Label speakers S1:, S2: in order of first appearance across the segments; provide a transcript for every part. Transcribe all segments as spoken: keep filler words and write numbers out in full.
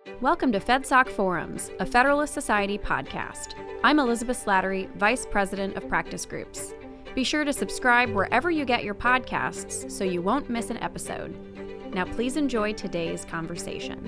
S1: Welcome to FedSoc Forums, a Federalist Society podcast. I'm Elizabeth Slattery, Vice President of Practice Groups. Be sure to subscribe wherever you get your podcasts so you won't miss an episode. Now please enjoy today's conversation.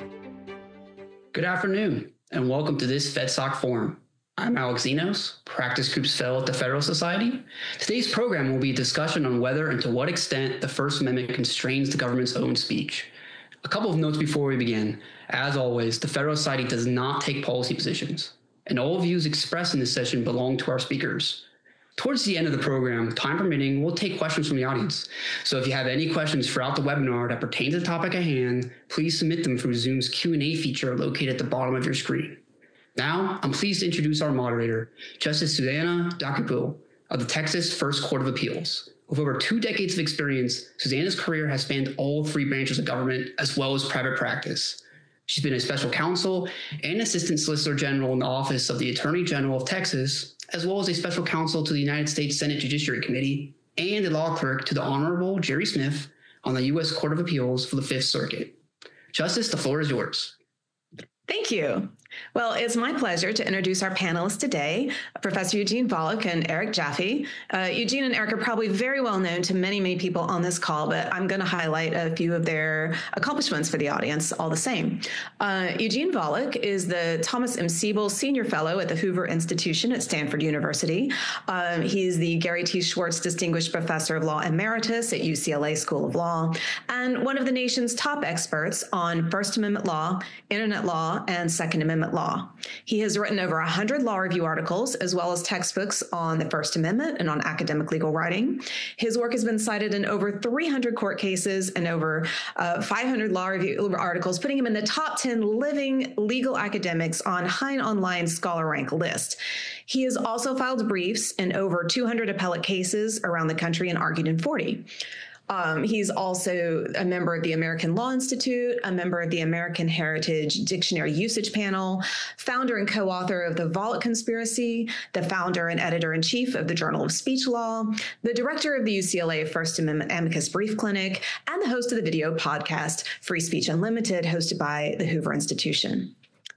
S2: Good afternoon, and welcome to this FedSoc Forum. I'm Alex Zenos, Practice Groups Fellow at the Federalist Society. Today's program will be a discussion on whether and to what extent the First Amendment constrains the government's own speech. A couple of notes before we begin. As always, the Federalist Society does not take policy positions, and all views expressed in this session belong to our speakers. Towards the end of the program, time permitting, we'll take questions from the audience. So if you have any questions throughout the webinar that pertain to the topic at hand, please submit them through Zoom's Q and A feature located at the bottom of your screen. Now, I'm pleased to introduce our moderator, Justice Susana Dacapul of the Texas First Court of Appeals. With over two decades of experience, Susana's career has spanned all three branches of government as well as private practice. She's been a special counsel and assistant solicitor general in the office of the Attorney General of Texas, as well as a special counsel to the United States Senate Judiciary Committee and a law clerk to the Honorable Jerry Smith on the U S Court of Appeals for the Fifth Circuit. Justice, the floor is yours.
S3: Thank you. Well, it's my pleasure to introduce our panelists today, Professor Eugene Volokh and Eric Jaffe. Uh, Eugene and Eric are probably very well known to many, many people on this call, but I'm going to highlight a few of their accomplishments for the audience all the same. Uh, Eugene Volokh is the Thomas M. Siebel Senior Fellow at the Hoover Institution at Stanford University. Um, he's the Gary T. Schwartz Distinguished Professor of Law Emeritus at U C L A School of Law, and one of the nation's top experts on First Amendment law, Internet law, and Second Amendment law. He has written over one hundred law review articles, as well as textbooks on the First Amendment and on academic legal writing. His work has been cited in over three hundred court cases and over uh, five hundred law review articles, putting him in the top ten living legal academics on Hein Online Scholar Rank list. He has also filed briefs in over two hundred appellate cases around the country and argued in forty. Um, he's also a member of the American Law Institute, a member of the American Heritage Dictionary Usage Panel, founder and co-author of the Volokh Conspiracy, the founder and editor-in-chief of the Journal of Speech Law, the director of the U C L A First Amendment Amicus Brief Clinic, and the host of the video podcast Free Speech Unlimited, hosted by the Hoover Institution.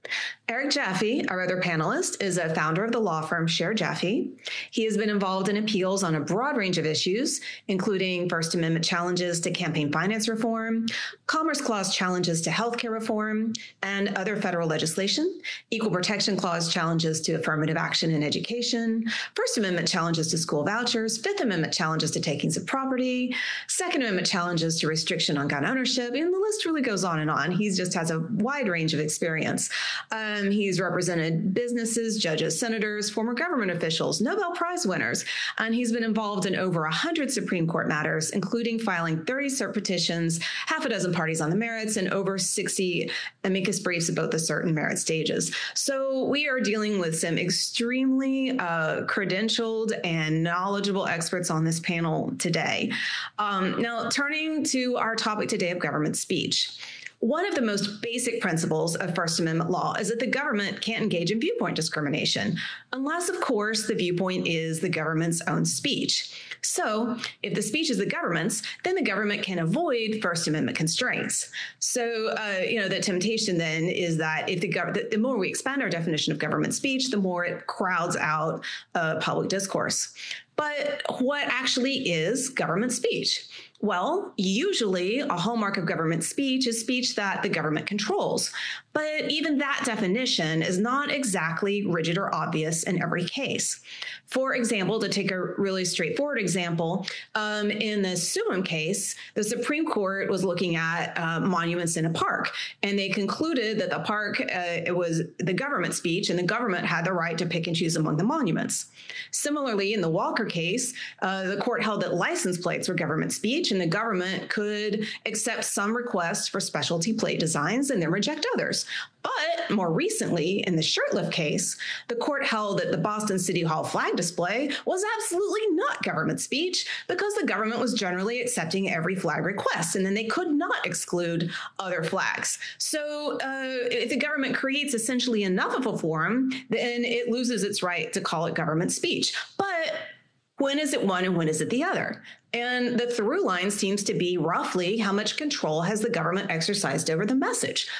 S3: Eric Jaffe, our other panelist, is a founder of the law firm Sher Jaffe. He has been involved in appeals on a broad range of issues, including First Amendment challenges to campaign finance reform, Commerce Clause challenges to healthcare reform, and other federal legislation, Equal Protection Clause challenges to affirmative action in education, First Amendment challenges to school vouchers, Fifth Amendment challenges to takings of property, Second Amendment challenges to restriction on gun ownership, and the list really goes on and on. He just has a wide range of experience. Um, he's represented businesses, judges, senators, former government officials, Nobel Prize winners, and he's been involved in over one hundred Supreme Court matters, including filing thirty cert petitions, half a dozen parties on the merits, and over sixty amicus briefs at both the cert and merit stages. So we are dealing with some extremely uh, credentialed and knowledgeable experts on this panel today. Um, now, turning to our topic today of government speech. One of the most basic principles of First Amendment law is that the government can't engage in viewpoint discrimination, unless, of course, the viewpoint is the government's own speech. So if the speech is the government's, then the government can avoid First Amendment constraints. So, uh, you know, the temptation then is that if the, gov- the more we expand our definition of government speech, the more it crowds out uh, public discourse. But what actually is government speech? Well, usually a hallmark of government speech is speech that the government controls. But even that definition is not exactly rigid or obvious in every case. For example, to take a really straightforward example, um, in the Suwam case, the Supreme Court was looking at uh, monuments in a park, and they concluded that the park, uh, it was the government speech, and the government had the right to pick and choose among the monuments. Similarly, in the Walker case, uh, the court held that license plates were government speech, and the government could accept some requests for specialty plate designs and then reject others. But more recently, in the Shurtleff case, the court held that the Boston City Hall flag display was absolutely not government speech because the government was generally accepting every flag request, and then they could not exclude other flags. So uh, if the government creates essentially enough of a forum, then it loses its right to call it government speech. But when is it one and when is it the other? And the through line seems to be roughly how much control has the government exercised over the message.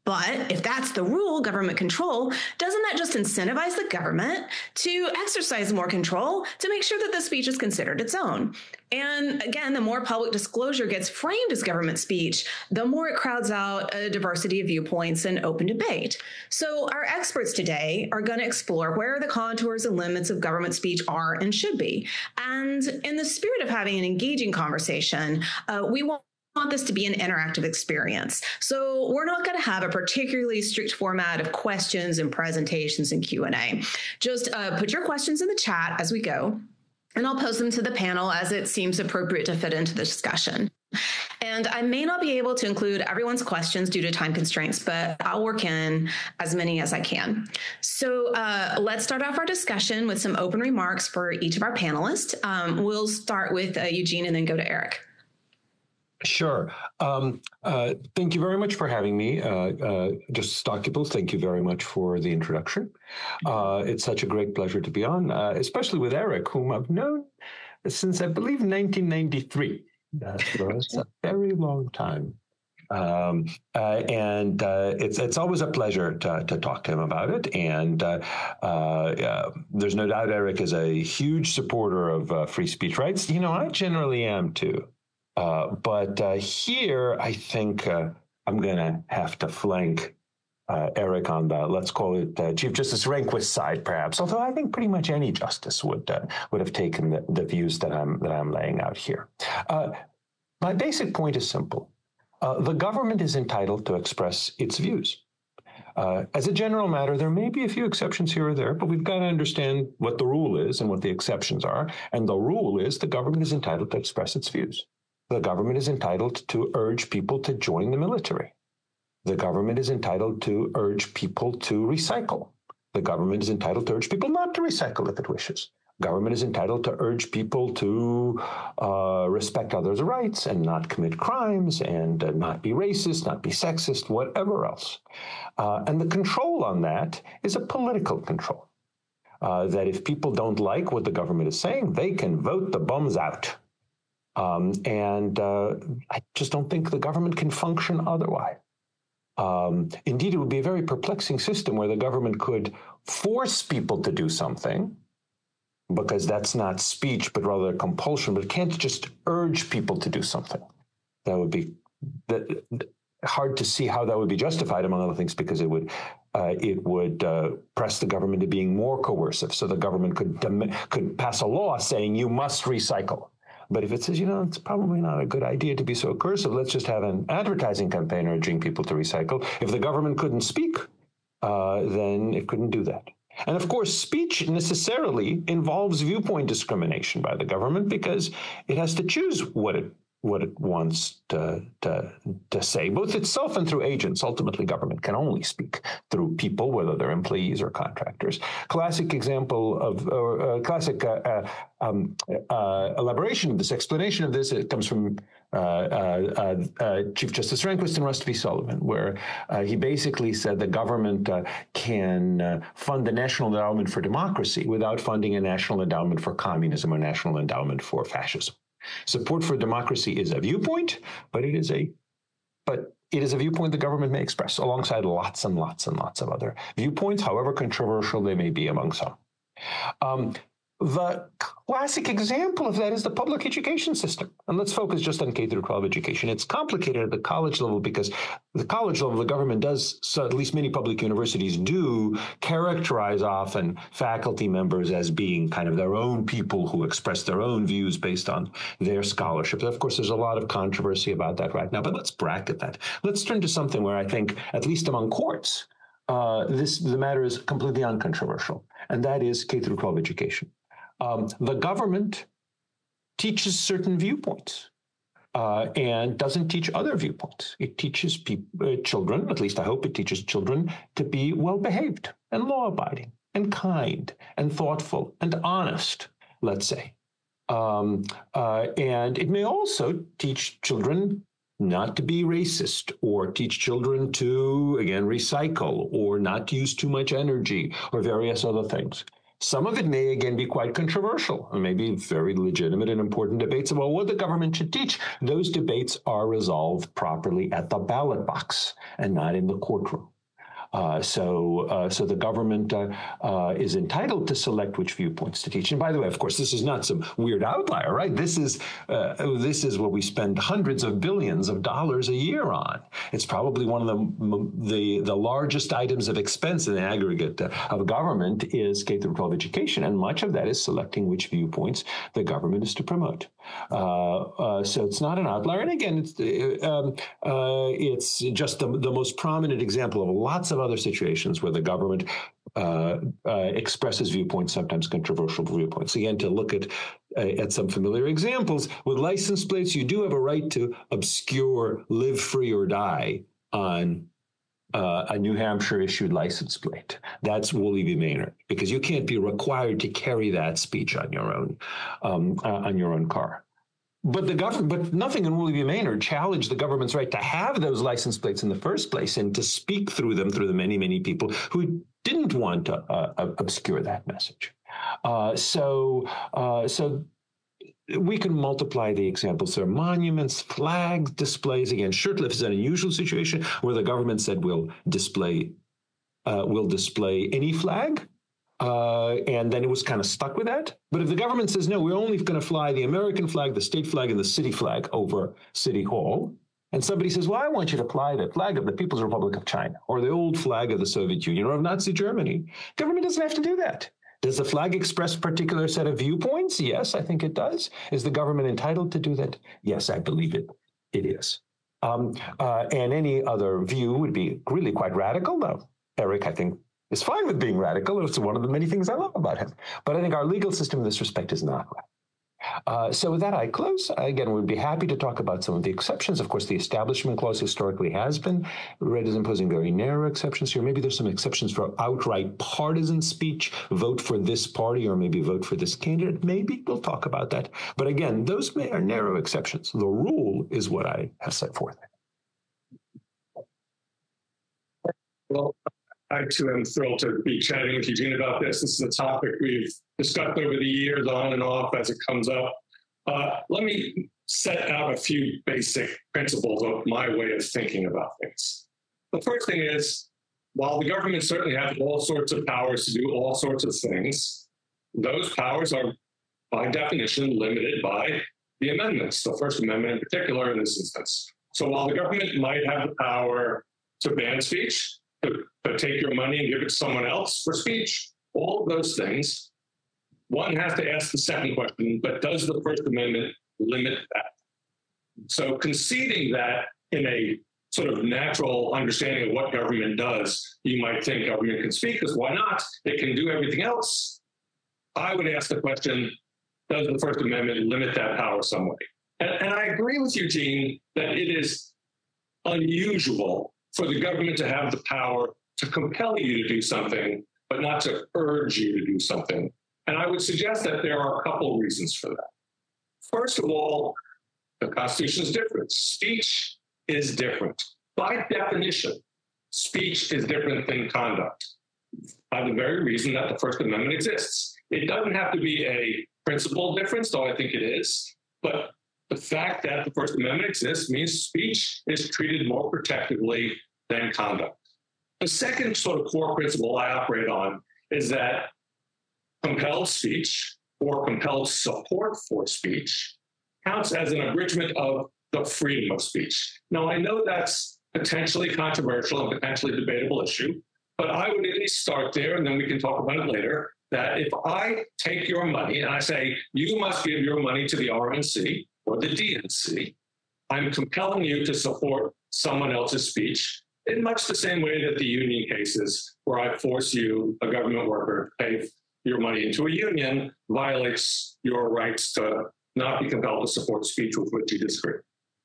S3: But if that's the rule, government control, doesn't that just incentivize the government to exercise more control to make sure that the speech is considered its own? And again, the more public disclosure gets framed as government speech, the more it crowds out a diversity of viewpoints and open debate. So our experts today are going to explore where the contours and limits of government speech are and should be. And in the spirit of having an engaging conversation, uh, we want want this to be an interactive experience. So we're not going to have a particularly strict format of questions and presentations and Q and A. Just uh, put your questions in the chat as we go, and I'll pose them to the panel as it seems appropriate to fit into the discussion. And I may not be able to include everyone's questions due to time constraints, but I'll work in as many as I can. So uh, let's start off our discussion with some open remarks for each of our panelists. Um, we'll start with uh, Eugene and then go to Eric.
S4: Sure. Um, uh, thank you very much for having me. Uh, uh, Justice Stockyples, thank you very much for the introduction. Uh, it's such a great pleasure to be on, uh, especially with Eric, whom I've known since, I believe, nineteen ninety-three. That's a very long time. Um, uh, and uh, it's it's always a pleasure to, to talk to him about it. And uh, uh, yeah, there's no doubt Eric is a huge supporter of uh, free speech rights. You know, I generally am, too. Uh, but uh, here, I think uh, I'm going to have to flank uh, Eric on the, let's call it uh, Chief Justice Rehnquist side, perhaps. Although I think pretty much any justice would uh, would have taken the, the views that I'm that I'm laying out here. Uh, my basic point is simple: uh, the government is entitled to express its views. Uh, as a general matter, there may be a few exceptions here or there, but we've got to understand what the rule is and what the exceptions are. And the rule is the government is entitled to express its views. The government is entitled to urge people to join the military. The government is entitled to urge people to recycle. The government is entitled to urge people not to recycle if it wishes. Government is entitled to urge people to uh, respect others' rights and not commit crimes and uh, not be racist, not be sexist, whatever else. Uh, and the control on that is a political control. Uh, that if people don't like what the government is saying, they can vote the bums out. Um, and uh, I just don't think the government can function otherwise. Um, indeed, it would be a very perplexing system where the government could force people to do something, because that's not speech, but rather compulsion, but it can't just urge people to do something. That would be that, hard to see how that would be justified, among other things, because it would uh, it would uh, press the government to being more coercive. So the government could dem- could pass a law saying you must recycle. But if it says, you know, it's probably not a good idea to be so coercive, let's just have an advertising campaign urging people to recycle. If the government couldn't speak, uh, then it couldn't do that. And of course, speech necessarily involves viewpoint discrimination by the government because it has to choose what it what it wants to, to, to say, both itself and through agents. Ultimately, government can only speak through people, whether they're employees or contractors. Classic example of, or uh, classic uh, uh, um, uh, elaboration of this, explanation of this, it comes from uh, uh, uh, Chief Justice Rehnquist and Rust v. Sullivan, where uh, he basically said the government uh, can uh, fund the National Endowment for Democracy without funding a National Endowment for Communism or National Endowment for Fascism. Support for democracy is a viewpoint, but it is a but it is a viewpoint the government may express alongside lots and lots and lots of other viewpoints, however controversial they may be among some. Um, the classic example of that is the public education system. And let's focus just on K through twelve education. It's complicated at the college level because the college level, the government does, so at least many public universities do, characterize often faculty members as being kind of their own people who express their own views based on their scholarship. Of course, there's a lot of controversy about that right now, but let's bracket that. Let's turn to something where I think, at least among courts, uh, this the matter is completely uncontroversial, and that is K through twelve education. Um, the government teaches certain viewpoints uh, and doesn't teach other viewpoints. It teaches people, uh, children, at least I hope it teaches children, to be well-behaved and law-abiding and kind and thoughtful and honest, let's say. Um, uh, and it may also teach children not to be racist or teach children to, again, recycle or not to use too much energy or various other things. Some of it may, again, be quite controversial, and maybe very legitimate and important debates about what the government should teach. Those debates are resolved properly at the ballot box and not in the courtroom. Uh, so, uh, so the government uh, uh, is entitled to select which viewpoints to teach. And by the way, of course, this is not some weird outlier, right? This is uh, this is what we spend hundreds of billions of dollars a year on. It's probably one of the the, the largest items of expense in the aggregate uh, of government is K through twelve education, and much of that is selecting which viewpoints the government is to promote. Uh, uh, so it's not an outlier. And again, it's um, uh, it's just the, the most prominent example of lots of other situations where the government uh, uh, expresses viewpoints, sometimes controversial viewpoints. Again, to look at uh, at some familiar examples, with license plates, you do have a right to obscure "Live Free or Die" on uh, a New Hampshire issued license plate. That's Woolley v. Maynard, because you can't be required to carry that speech on your own um, uh, on your own car. But the government, but nothing in Woolley v. Maynard challenged the government's right to have those license plates in the first place and to speak through them through the many, many people who didn't want to uh, obscure that message. Uh, so, uh, so we can multiply the examples. There are monuments, flags, displays. Again, Shurtleff is an unusual situation where the government said we'll display, uh, we'll display any flag. Uh, and then it was kind of stuck with that. But if the government says, no, we're only going to fly the American flag, the state flag, and the city flag over City Hall, and somebody says, well, I want you to fly the flag of the People's Republic of China or the old flag of the Soviet Union or of Nazi Germany, government doesn't have to do that. Does the flag express a particular set of viewpoints? Yes, I think it does. Is the government entitled to do that? Yes, I believe it. It is. Um, uh, and any other view would be really quite radical, though. Eric, I think, is fine with being radical. It's one of the many things I love about him. But I think our legal system in this respect is not right. Uh, so with that, I close. Again, we'd be happy to talk about some of the exceptions. Of course, the Establishment Clause historically has been read as imposing very narrow exceptions here. Maybe there's some exceptions for outright partisan speech, vote for this party or maybe vote for this candidate. Maybe we'll talk about that. But again, those are narrow exceptions. The rule is what I have set forth.
S5: Well, I, too, am thrilled to be chatting with Eugene about this. This is a topic we've discussed over the years, on and off, as it comes up. Uh, let me set out a few basic principles of my way of thinking about things. The first thing is, while the government certainly has all sorts of powers to do all sorts of things, those powers are, by definition, limited by the amendments, the First Amendment in particular in this instance. So while the government might have the power to ban speech, to, to take your money and give it to someone else for speech, all of those things, one has to ask the second question, but does the First Amendment limit that? So conceding that in a sort of natural understanding of what government does, you might think government can speak, because why not? It can do everything else. I would ask the question, does the First Amendment limit that power some way? And, and I agree with Eugene that it is unusual for the government to have the power to compel you to do something, but not to urge you to do something. And I would suggest that there are a couple of reasons for that. First of all, the Constitution is different. Speech is different. By definition, speech is different than conduct, by the very reason that the First Amendment exists. It doesn't have to be a principal difference, though I think it is, but the fact that the First Amendment exists means speech is treated more protectively than conduct. The second sort of core principle I operate on is that compelled speech or compelled support for speech counts as an abridgment of the freedom of speech. Now, I know that's potentially controversial and potentially debatable issue, but I would at least start there, and then we can talk about it later, that if I take your money and I say, you must give your money to the R N C or the D N C, I'm compelling you to support someone else's speech in much the same way that the union cases where I force you, a government worker, to pay your money into a union violates your rights to not be compelled to support speech with which you disagree.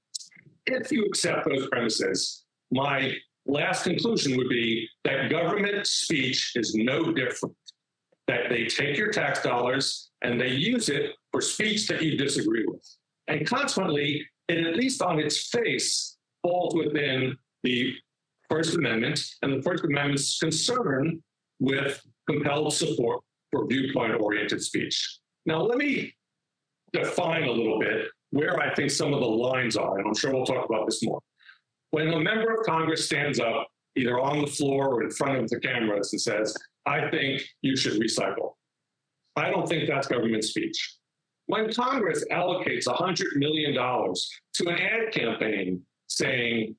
S5: If you accept those premises, my last conclusion would be that government speech is no different, that they take your tax dollars and they use it for speech that you disagree with. And consequently, it, at least on its face, falls within the First Amendment and the First Amendment's concern with compelled support for viewpoint-oriented speech. Now, let me define a little bit where I think some of the lines are, and I'm sure we'll talk about this more. When a member of Congress stands up, either on the floor or in front of the cameras, and says, I think you should recycle, I don't think that's government speech. When Congress allocates one hundred million dollars to an ad campaign saying,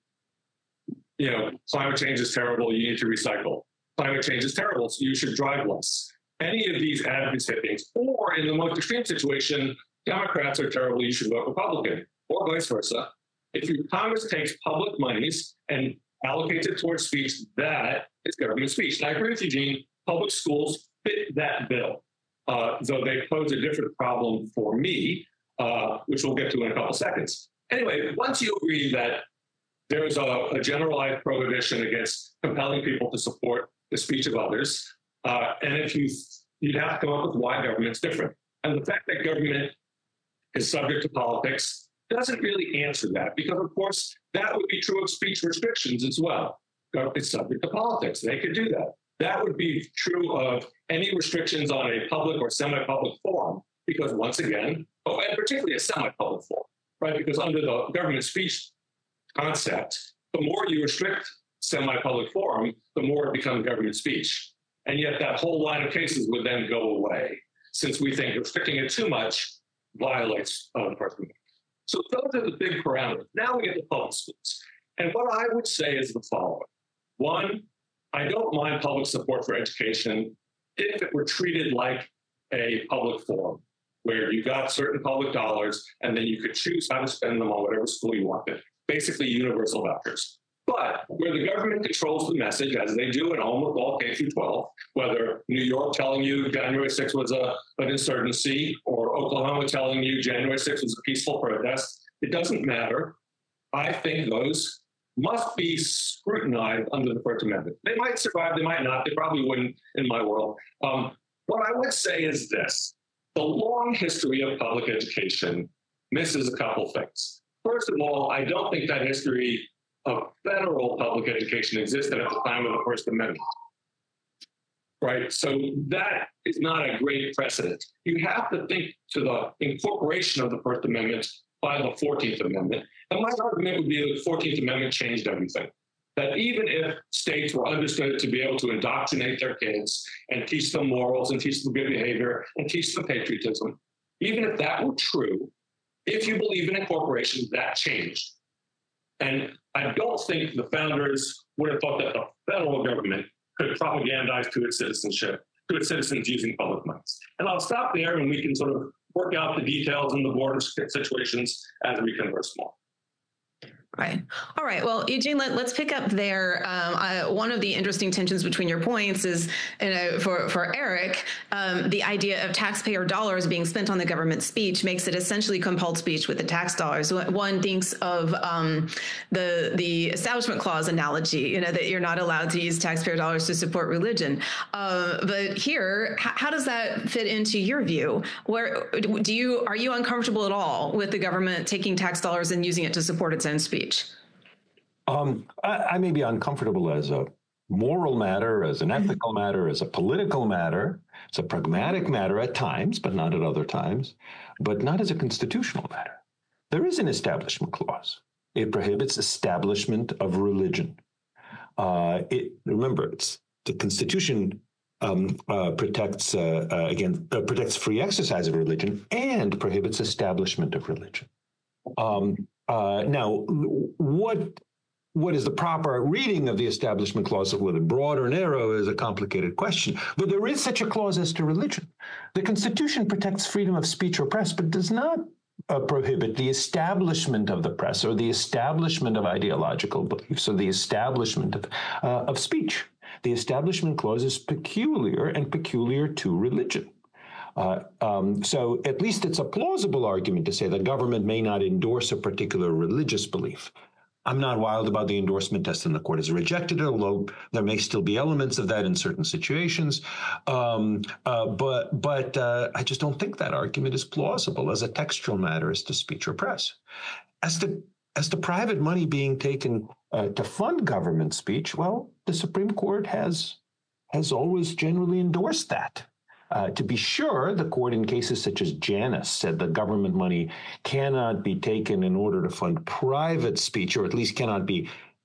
S5: you know, climate change is terrible, you need to recycle. Climate change is terrible, so you should drive less. Any of these advocacy things, or in the most extreme situation, Democrats are terrible, you should vote Republican, or vice versa. If your Congress takes public monies and allocates it towards speech, that is government speech. And I agree with you, Gene, public schools fit that bill, uh, though they pose a different problem for me, uh, which we'll get to in a couple seconds. Anyway, once you agree that there is a, a generalized prohibition against compelling people to support the speech of others, uh, and if you, you'd have to come up with why government's different. And the fact that government is subject to politics doesn't really answer that, because of course that would be true of speech restrictions as well. It's subject to politics. They could do that. That would be true of any restrictions on a public or semi-public forum, because once again, oh, and particularly a semi-public forum, right? Because under the government speech concept, the more you restrict semi-public forum, the more it becomes government speech. And yet that whole line of cases would then go away, since we think restricting it too much violates uh, the First Amendment. So those are the big parameters. Now we get to public schools. And what I would say is the following. One, I don't mind public support for education if it were treated like a public forum, where you got certain public dollars and then you could choose how to spend them on whatever school you wanted, basically universal vouchers. But where the government controls the message, as they do in almost all K through twelve, whether New York telling you January sixth was a, an insurgency, or Oklahoma telling you January sixth was a peaceful protest, it doesn't matter. I think those must be scrutinized under the First Amendment. They might survive, they might not, they probably wouldn't in my world. Um, what I would say is this: the long history of public education misses a couple things. First of all, I don't think that history of federal public education existed at the time of the First Amendment, right? So that is not a great precedent. You have to think to the incorporation of the First Amendment by the fourteenth Amendment. And my argument would be that the fourteenth Amendment changed everything. That even if states were understood to be able to indoctrinate their kids and teach them morals and teach them good behavior and teach them patriotism, even if that were true, if you believe in incorporation, that changed. And I don't think the founders would have thought that the federal government could propagandize to its citizenship, to its citizens using public monies. And I'll stop there, and we can sort of work out the details in the border situations as we converse more.
S3: Right. All right. Well, Eugene, let, let's pick up there. Um, I, one of the interesting tensions between your points is, you know, for, for Eric, um, the idea of taxpayer dollars being spent on the government speech makes it essentially compelled speech with the tax dollars. One thinks of um, the the Establishment Clause analogy, you know, that you're not allowed to use taxpayer dollars to support religion. Uh, but here, h- how does that fit into your view? Where do you are you uncomfortable at all with the government taking tax dollars and using it to support its own speech?
S4: Um, I, I may be uncomfortable as a moral matter, as an ethical matter, as a political matter. It's a pragmatic matter at times, but not at other times, but not as a constitutional matter. There is an establishment clause. It prohibits establishment of religion. Uh, it, remember, it's the Constitution um, uh, protects uh, uh, again uh, protects free exercise of religion and prohibits establishment of religion. Um, uh, now, what what is the proper reading of the Establishment Clause, whether broad or narrow, is a complicated question. But there is such a clause as to religion. The Constitution protects freedom of speech or press, but does not uh, prohibit the establishment of the press or the establishment of ideological beliefs or the establishment of, uh, of speech. The Establishment Clause is peculiar and peculiar to religion. Uh, um, so at least it's a plausible argument to say that government may not endorse a particular religious belief. I'm not wild about the endorsement test, and the court has rejected it, although there may still be elements of that in certain situations. Um, uh, but but uh, I just don't think that argument is plausible as a textual matter as to speech or press. As to, as to private money being taken uh, to fund government speech, well, the Supreme Court has has always generally endorsed that. Uh, to be sure, the court in cases such as Janus said that government money cannot be taken in order to fund private speech, or at least cannot be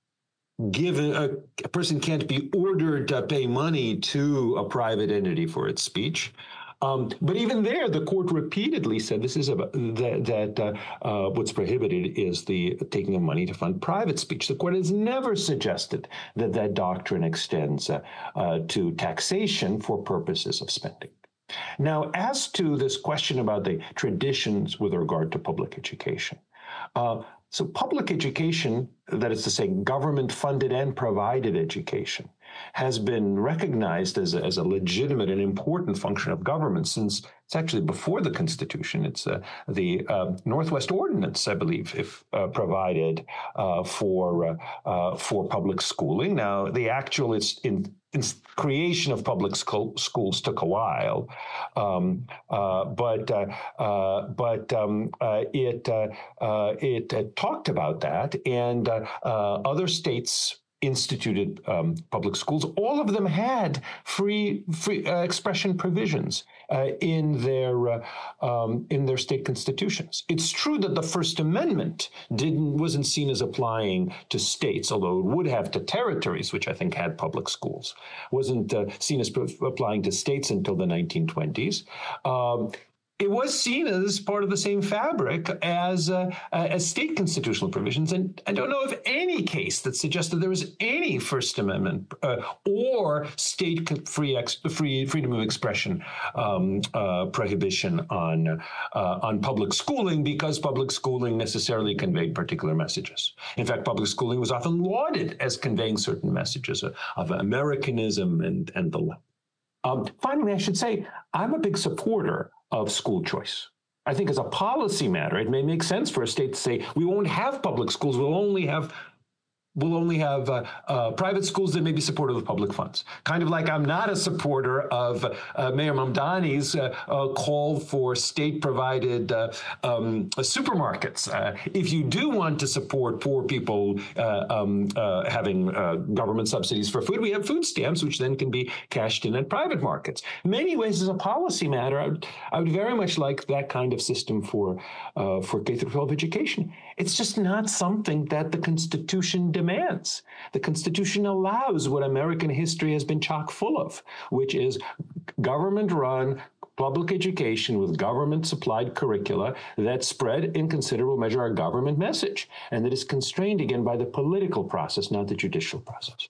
S4: given, a, a person can't be ordered to pay money to a private entity for its speech. Um, but even there, the court repeatedly said this is about, that, that uh, uh, what's prohibited is the taking of money to fund private speech. The court has never suggested that that doctrine extends uh, uh, to taxation for purposes of spending. Now, as to this question about the traditions with regard to public education, uh, so public education, that is to say, government-funded and provided education, has been recognized as a, as a legitimate and important function of government since it's actually before the Constitution. It's uh, the uh, Northwest Ordinance, I believe, if uh, provided uh, for uh, uh, for public schooling. Now, the actual it's in, in creation of public school, schools took a while, um, uh, but uh, uh, but um, uh, it uh, uh, it uh, talked about that, and uh, uh, other states instituted um, public schools. All of them had free free uh, expression provisions uh, in their uh, um, in their state constitutions. It's true that the First Amendment didn't wasn't seen as applying to states, although it would have to territories, which I think had public schools. Wasn't uh, seen as applying to states until the nineteen twenties. Um, It was seen as part of the same fabric as uh, as state constitutional provisions, and I don't know of any case that suggested there was any First Amendment uh, or state free ex- free freedom of expression um, uh, prohibition on uh, on public schooling, because public schooling necessarily conveyed particular messages. In fact, public schooling was often lauded as conveying certain messages of, of Americanism and and the like. Um, finally, I should say I'm a big supporter of school choice. I think as a policy matter, it may make sense for a state to say, we won't have public schools, we'll only have We'll only have uh, uh, private schools that may be supported with public funds. Kind of like I'm not a supporter of uh, Mayor Mamdani's uh, uh, call for state-provided uh, um, supermarkets. Uh, if you do want to support poor people uh, um, uh, having uh, government subsidies for food, we have food stamps, which then can be cashed in at private markets. In many ways, as a policy matter, I would, I would very much like that kind of system for uh, for K through twelve education. It's just not something that the Constitution demands. The Constitution allows what American history has been chock full of, which is government-run public education with government-supplied curricula that spread in considerable measure our government message, and that is constrained again by the political process, not the judicial process.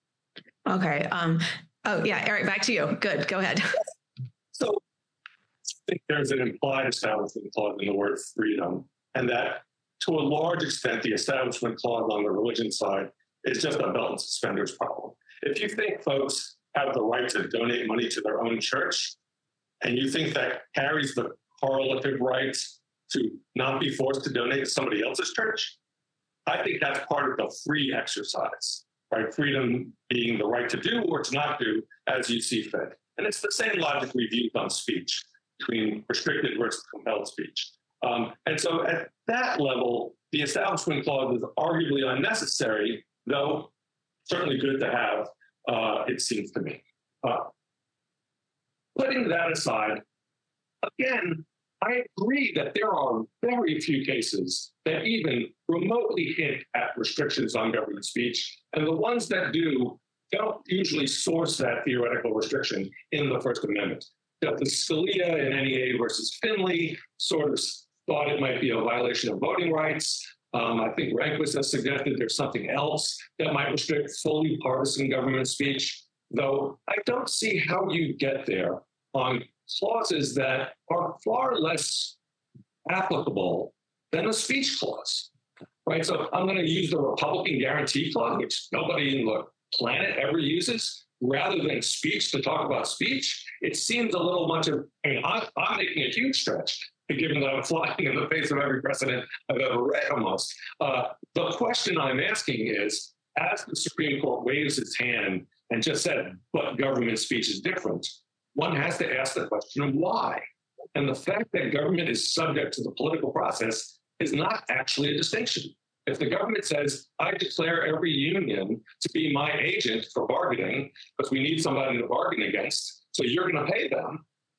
S3: Okay. Um, oh, yeah, Eric, back to you. Good. Go ahead.
S5: So I think there's an implied establishment clause in the word freedom, and that to a large extent, the establishment clause on the religion side is just a belt and suspenders problem. If you think folks have the right to donate money to their own church, and you think that carries the correlative rights to not be forced to donate to somebody else's church, I think that's part of the free exercise, right? Freedom being the right to do or to not do as you see fit. And it's the same logic we've used on speech between restricted versus compelled speech. Um, and so at that level, the establishment clause is arguably unnecessary, though certainly good to have, uh, it seems to me. Uh, putting that aside, again, I agree that there are very few cases that even remotely hint at restrictions on government speech, and the ones that do don't usually source that theoretical restriction in the First Amendment. Justice Scalia in N E A versus Finley sort of thought it might be a violation of voting rights. Um, I think Rehnquist has suggested there's something else that might restrict fully partisan government speech, though I don't see how you get there on clauses that are far less applicable than the speech clause, right? So I'm going to use the Republican Guarantee Clause, which nobody in the planet ever uses, rather than speech to talk about speech. It seems a little much of, I mean, I'm, I'm making a huge stretch, given that I'm flying in the face of every precedent I've ever read almost. Uh, the question I'm asking is, as the Supreme Court waves its hand and just said, but government speech is different, one has to ask the question of why. And the fact that government is subject to the political process is not actually a distinction. If the government says, I declare every union to be my agent for bargaining, because we need somebody to bargain against, so you're going to pay them,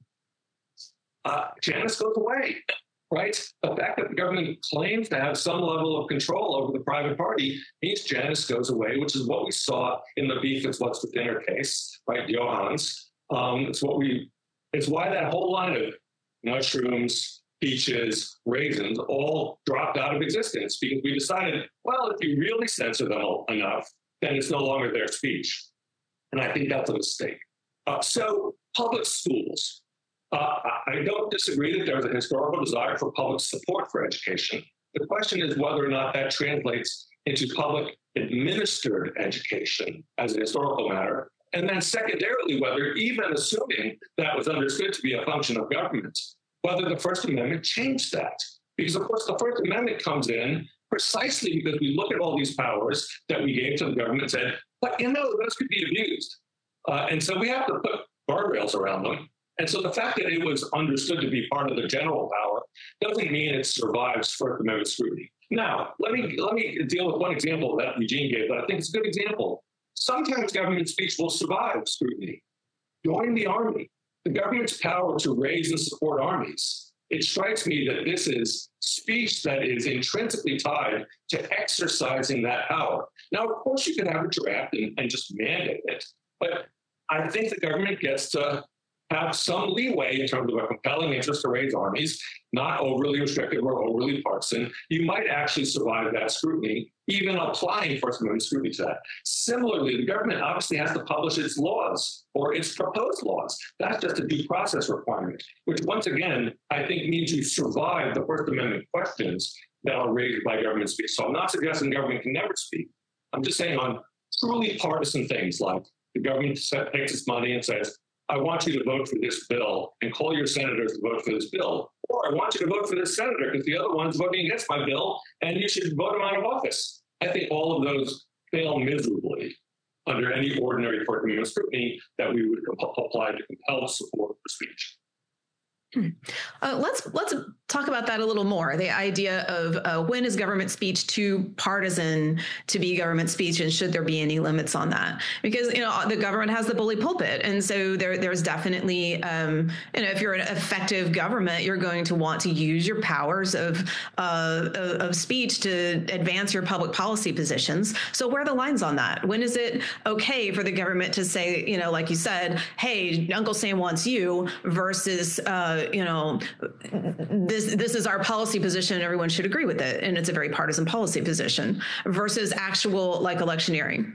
S5: uh, Janus goes away, right? The fact that the government claims to have some level of control over the private party means Janus goes away, which is what we saw in the Beef is What's for Dinner case, right? Johans. Um, it's what we, it's why that whole line of mushrooms, peaches, raisins all dropped out of existence, because we decided, well, if you really censor them enough, then it's no longer their speech. And I think that's a mistake. Uh, so public schools. Uh, I don't disagree that there's a historical desire for public support for education. The question is whether or not that translates into public administered education as a historical matter. And then secondarily, whether, even assuming that was understood to be a function of government, whether the First Amendment changed that. Because, of course, the First Amendment comes in precisely because we look at all these powers that we gave to the government and said, but, you know, those could be abused. Uh, and so we have to put guardrails around them. And so the fact that it was understood to be part of the general power doesn't mean it survives First Amendment scrutiny. Now, let me let me deal with one example that Eugene gave that I think is a good example. Sometimes government speech will survive scrutiny. Join the army. The government's power to raise and support armies. It strikes me that this is speech that is intrinsically tied to exercising that power. Now, of course, you can have a draft and, and just mandate it, but I think the government gets to have some leeway in terms of a compelling interest to raise armies, not overly restrictive or overly partisan. You might actually survive that scrutiny, even applying First Amendment scrutiny to that. Similarly, the government obviously has to publish its laws or its proposed laws. That's just a due process requirement, which once again, I think means you survive the First Amendment questions that are raised by government speech. So I'm not suggesting government can never speak. I'm just saying on truly partisan things like the government takes its money and says, I want you to vote for this bill and call your senators to vote for this bill. Or I want you to vote for this senator because the other one's voting against my bill and you should vote him out of office. I think all of those fail miserably under any ordinary First Amendment scrutiny that we would apply to compel support for speech.
S3: Uh, let's let's talk about that a little more. The idea of uh, when is government speech too partisan to be government speech, and should there be any limits on that? Because you know the government has the bully pulpit, and so there there's definitely um, you know if you're an effective government, you're going to want to use your powers of uh, of speech to advance your public policy positions. So where are the lines on that? When is it okay for the government to say, you know, like you said, hey, Uncle Sam wants you, versus uh, you know, this this is our policy position, everyone should agree with it, and it's a very partisan policy position, versus actual, like, electioneering?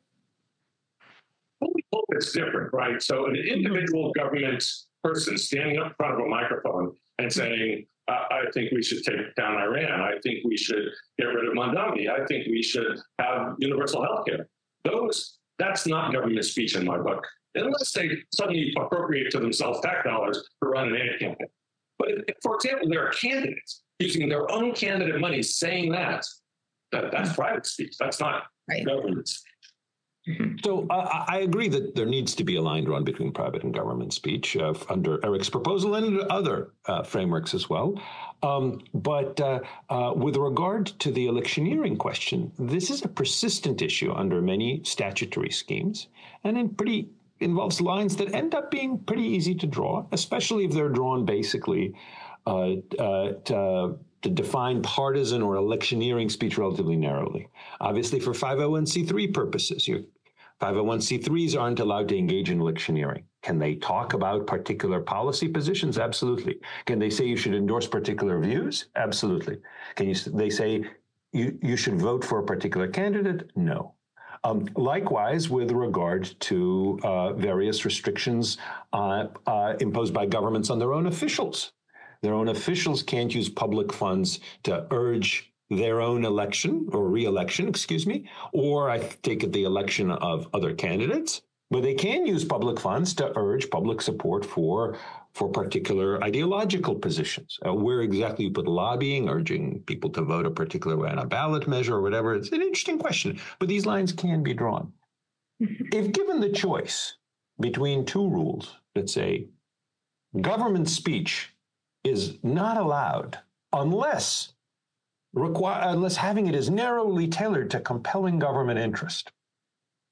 S5: Well, we hope it's different, right? So an individual government person standing up in front of a microphone and saying, I, I think we should take down Iran, I think we should get rid of Mondami, I think we should have universal health care. Those, that's not government speech in my book, unless they suddenly appropriate to themselves tax dollars to run an ad campaign. But if, if, for example, there are candidates using their own candidate money saying that, that that's private speech. That's not right. Government speech.
S4: Mm-hmm. So uh, I agree that there needs to be a line drawn between private and government speech uh, under Eric's proposal and other uh, frameworks as well. Um, but uh, uh, with regard to the electioneering question, this is a persistent issue under many statutory schemes, and in pretty involves lines that end up being pretty easy to draw, especially if they're drawn basically uh, uh, to, to define partisan or electioneering speech relatively narrowly. Obviously, for five oh one c three purposes, your five oh one c threes aren't allowed to engage in electioneering. Can they talk about particular policy positions? Absolutely. Can they say you should endorse particular views? Absolutely. Can you? They say you, you should vote for a particular candidate? No. Um, likewise, with regard to uh, various restrictions uh, uh, imposed by governments on their own officials. Their own officials can't use public funds to urge their own election or re-election, excuse me, or I take it the election of other candidates, but they can use public funds to urge public support for for particular ideological positions. Uh, where exactly you put lobbying, urging people to vote a particular way on a ballot measure or whatever, it's an interesting question, but these lines can be drawn. Mm-hmm. If given the choice between two rules that say government speech is not allowed unless, require, unless having it is narrowly tailored to compelling government interest,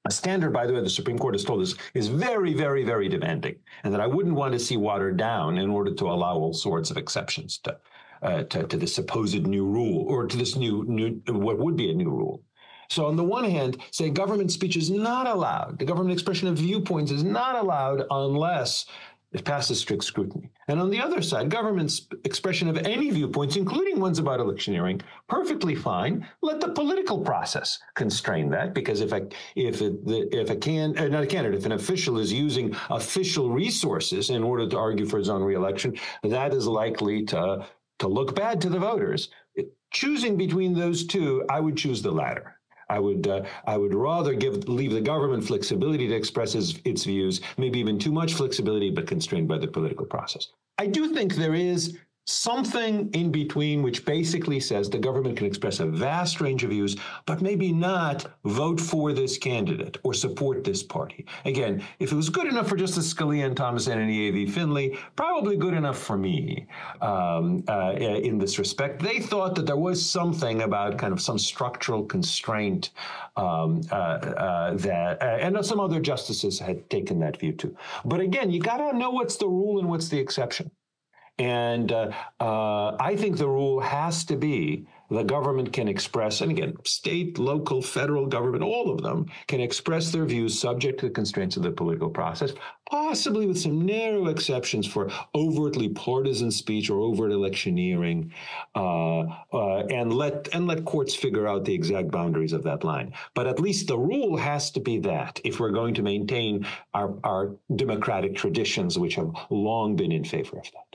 S4: A standard, by the way, the Supreme Court has told us is very, very, very demanding, and that I wouldn't want to see watered down in order to allow all sorts of exceptions to uh, to, to this supposed new rule, or to this new new what would be a new rule. So on the one hand, say government speech is not allowed. The government expression of viewpoints is not allowed unless it passes strict scrutiny. And on the other side, government's expression of any viewpoints, including ones about electioneering, perfectly fine. Let the political process constrain that, because if a if it, the, if a can uh, not a candidate, if an official is using official resources in order to argue for his own reelection, that is likely to to look bad to the voters. It, choosing between those two, I would choose the latter. I would uh, I would rather give leave the government flexibility to express its, its views, maybe even too much flexibility, but constrained by the political process. I do think there is something in between which basically says the government can express a vast range of views, but maybe not vote for this candidate or support this party. Again, if it was good enough for Justice Scalia and Thomas Anthony A V Finley, probably good enough for me um, uh, in this respect. They thought that there was something about kind of some structural constraint um, uh, uh, that, uh, and some other justices had taken that view too. But again, you got to know what's the rule and what's the exception. And uh, uh, I think the rule has to be the government can express, and again, state, local, federal government, all of them can express their views subject to the constraints of the political process, possibly with some narrow exceptions for overtly partisan speech or overt electioneering, uh, uh, and let and let courts figure out the exact boundaries of that line. But at least the rule has to be that if we're going to maintain our, our democratic traditions, which have long been in favor of that.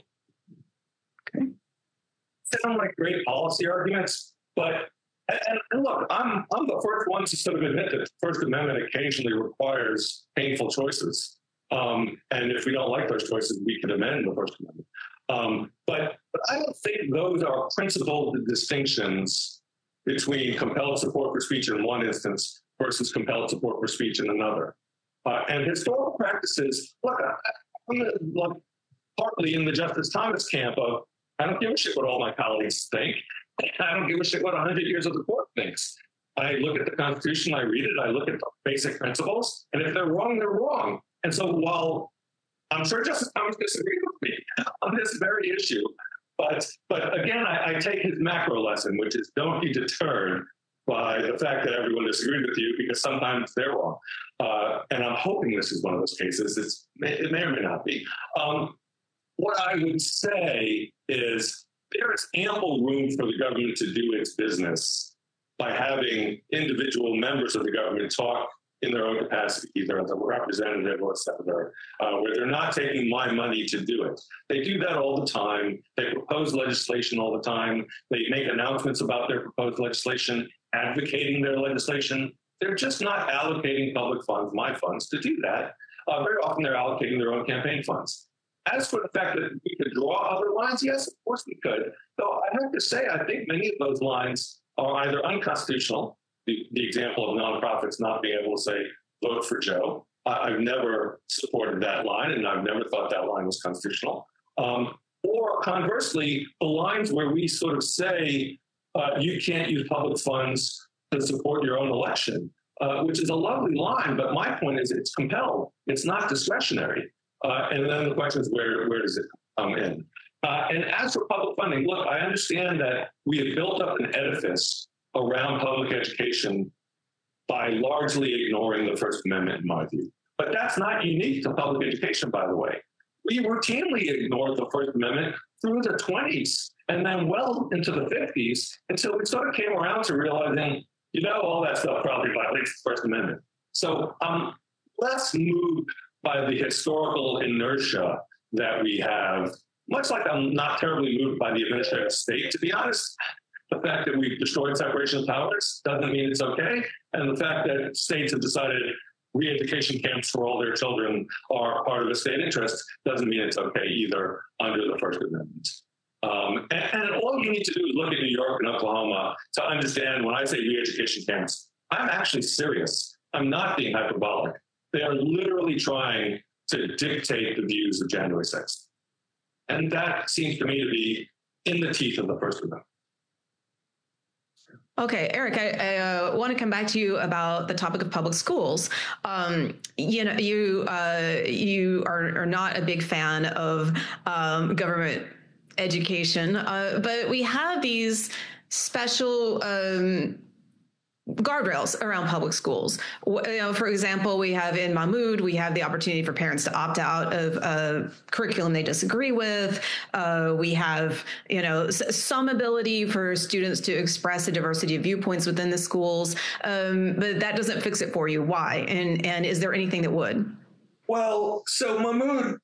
S5: Sound like great policy arguments, but and, and look, I'm I'm the first one to sort of admit that the First Amendment occasionally requires painful choices, um, and if we don't like those choices, we can amend the First Amendment. Um, but but I don't think those are principled distinctions between compelled support for speech in one instance versus compelled support for speech in another. Uh, and historical practices, look, I, I'm gonna, look, partly in the Justice Thomas camp of, I don't give a shit what all my colleagues think. I don't give a shit what one hundred years of the court thinks. I look at the Constitution, I read it, I look at the basic principles, and if they're wrong, they're wrong. And so while I'm sure Justice Thomas disagreed with me on this very issue, but but again, I, I take his macro lesson, which is don't be deterred by the fact that everyone disagreed with you, because sometimes they're wrong. Uh, and I'm hoping this is one of those cases. It's, it may or may not be. Um, What I would say is there is ample room for the government to do its business by having individual members of the government talk in their own capacity, either as a representative or a senator, uh, where they're not taking my money to do it. They do that all the time. They propose legislation all the time. They make announcements about their proposed legislation, advocating their legislation. They're just not allocating public funds, my funds, to do that. Uh, very often they're allocating their own campaign funds. As for the fact that we could draw other lines, yes, of course we could. Though I have to say, I think many of those lines are either unconstitutional, the, the example of nonprofits not being able to say, vote for Joe. I, I've never supported that line, and I've never thought that line was constitutional. Um, or conversely, the lines where we sort of say, uh, you can't use public funds to support your own election, uh, which is a lovely line, but my point is it's compelled. It's not discretionary. Uh, and then the question is, where, where does it come in? Uh, and as for public funding, look, I understand that we have built up an edifice around public education by largely ignoring the First Amendment, in my view. But that's not unique to public education, by the way. We routinely ignored the First Amendment through the twenties and then well into the fifties until we sort of came around to realizing, you know, all that stuff probably violates the First Amendment. So I'm less moved by the historical inertia that we have, much like I'm not terribly moved by the administrative state, to be honest. The fact that we've destroyed separation of powers doesn't mean it's okay. And the fact that states have decided re-education camps for all their children are part of a state interest doesn't mean it's okay either under the First Amendment. Um, and, and all you need to do is look at New York and Oklahoma to understand when I say re-education camps, I'm actually serious. I'm not being hyperbolic. They are literally trying to dictate the views of January sixth. And that seems to me to be in the teeth of the First Amendment.
S3: Okay, Eric, I, I uh, want to come back to you about the topic of public schools. Um, you know, you uh, you are, are not a big fan of um, government education, uh, but we have these special um, guardrails around public schools. You know, for example, we have in Mahmoud, we have the opportunity for parents to opt out of a curriculum they disagree with. Uh, we have, you know, s- some ability for students to express a diversity of viewpoints within the schools, um, but that doesn't fix it for you. Why? And and is there anything that would?
S5: Well, so Mahmoud,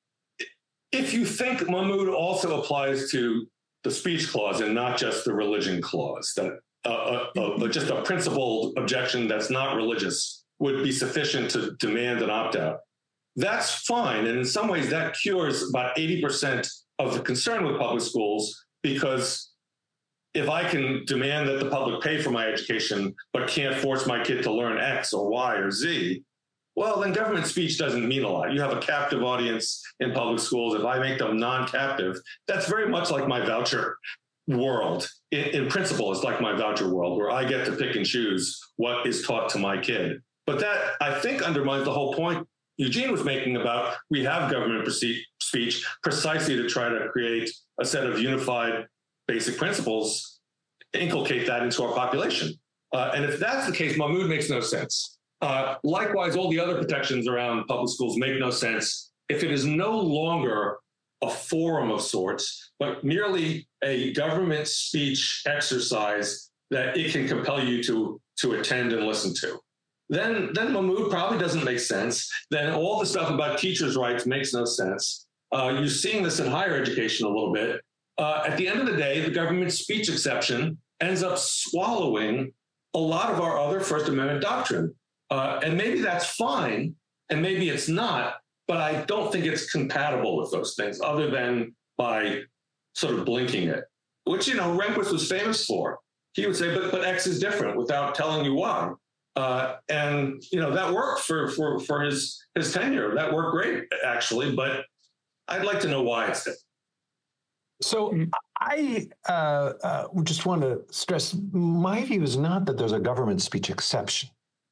S5: if you think Mahmoud also applies to the speech clause and not just the religion clause, that Uh, uh, uh, just a principled objection that's not religious would be sufficient to demand an opt-out. That's fine. And in some ways, that cures about eighty percent of the concern with public schools, because if I can demand that the public pay for my education, but can't force my kid to learn X or Y or Z, well, then government speech doesn't mean a lot. You have a captive audience in public schools. If I make them non-captive, that's very much like my voucher world. In, in principle, it's like my voucher world, where I get to pick and choose what is taught to my kid. But that, I think, undermines the whole point Eugene was making about we have government speech precisely to try to create a set of unified basic principles, inculcate that into our population. Uh, and if that's the case, Mahmoud makes no sense. Uh, likewise, all the other protections around public schools make no sense if it is no longer a forum of sorts, but merely a government speech exercise that it can compel you to, to attend and listen to. Then, then Mahmoud probably doesn't make sense. Then all the stuff about teachers' rights makes no sense. Uh, you're seeing this in higher education a little bit. Uh, at the end of the day, the government speech exception ends up swallowing a lot of our other First Amendment doctrine. Uh, and maybe that's fine, and maybe it's not, but I don't think it's compatible with those things other than by sort of blinking it, which, you know, Rehnquist was famous for. He would say, but, but X is different without telling you why. Uh, and, you know, that worked for, for, for his, his tenure. That worked great, actually, but I'd like to know why it's different.
S4: So I uh, uh, just want to stress, my view is not that there's a government speech exception.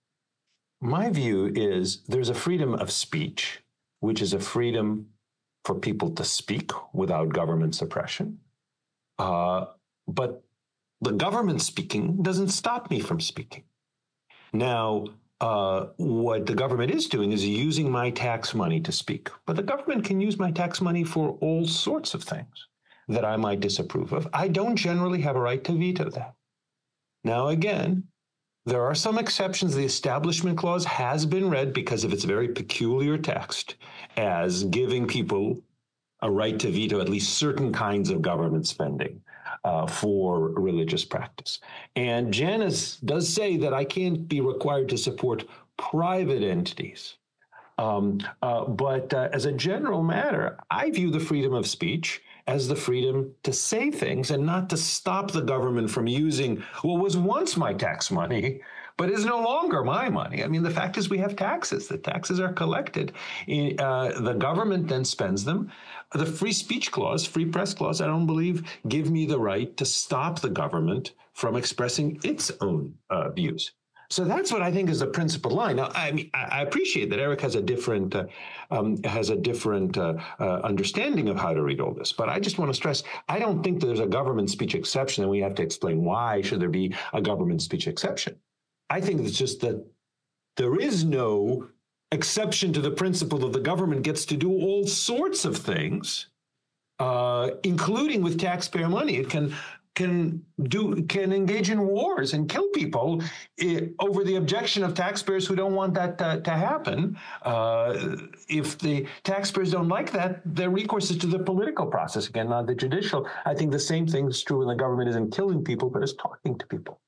S4: My view is there's a freedom of speech, which is a freedom for people to speak without government suppression. Uh, but the government speaking doesn't stop me from speaking. Now, uh, what the government is doing is using my tax money to speak. But the government can use my tax money for all sorts of things that I might disapprove of. I don't generally have a right to veto that. Now, again, there are some exceptions. The Establishment Clause has been read because of its very peculiar text as giving people a right to veto at least certain kinds of government spending uh, for religious practice. And Janus does say that I can't be required to support private entities. Um, uh, but uh, as a general matter, I view the freedom of speech as the freedom to say things and not to stop the government from using what was once my tax money, but is no longer my money. I mean, the fact is we have taxes. The taxes are collected. Uh, the government then spends them. The free speech clause, free press clause, I don't believe give me the right to stop the government from expressing its own uh, views. So that's what I think is the principal line. Now, I mean, I appreciate that Eric has a different uh, um, has a different uh, uh, understanding of how to read all this. But I just want to stress, I don't think there's a government speech exception, and we have to explain why should there be a government speech exception. I think it's just that there is no exception to the principle that the government gets to do all sorts of things, uh, including with taxpayer money. It can. can do can engage in wars and kill people uh, over the objection of taxpayers who don't want that uh, to happen. Uh, if the taxpayers don't like that, their recourse is to the political process, again, not the judicial. I think the same thing is true when the government isn't killing people, but is talking to people.